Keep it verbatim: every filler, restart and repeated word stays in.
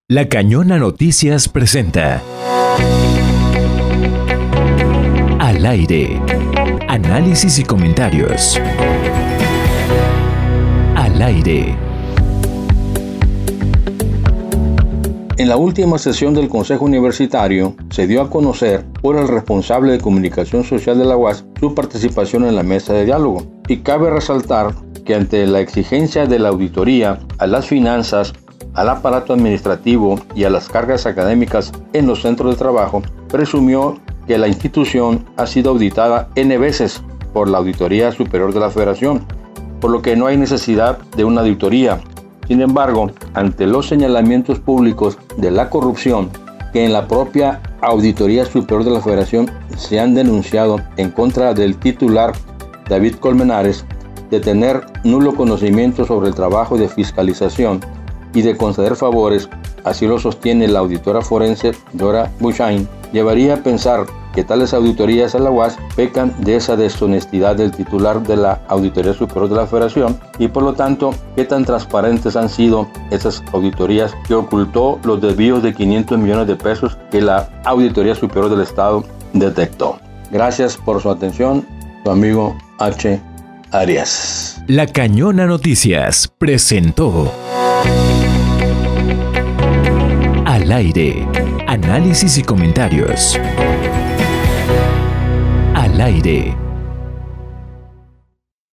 La Cañona Noticias presenta Al aire. Análisis y comentarios. Al aire. En la última sesión del Consejo Universitario se dio a conocer por el responsable de comunicación social de la U A S su participación en la mesa de diálogo. Y cabe resaltar que ante la exigencia de la auditoría a las finanzas, al aparato administrativo y a las cargas académicas en los centros de trabajo, presumió que la institución ha sido auditada N veces por la Auditoría Superior de la Federación, por lo que no hay necesidad de una auditoría. Sin embargo, ante los señalamientos públicos de la corrupción que en la propia Auditoría Superior de la Federación se han denunciado en contra del titular David Colmenares, de tener nulo conocimiento sobre el trabajo de fiscalización y de conceder favores, así lo sostiene la auditora forense Dora Buchain, llevaría a pensar que tales auditorías a la U A S pecan de esa deshonestidad del titular de la Auditoría Superior de la Federación y por lo tanto, qué tan transparentes han sido esas auditorías que ocultó los desvíos de quinientos millones de pesos que la Auditoría Superior del Estado detectó. Gracias por su atención, su amigo H. Arias. La Cañona Noticias presentó Al aire. Análisis y comentarios. Al aire.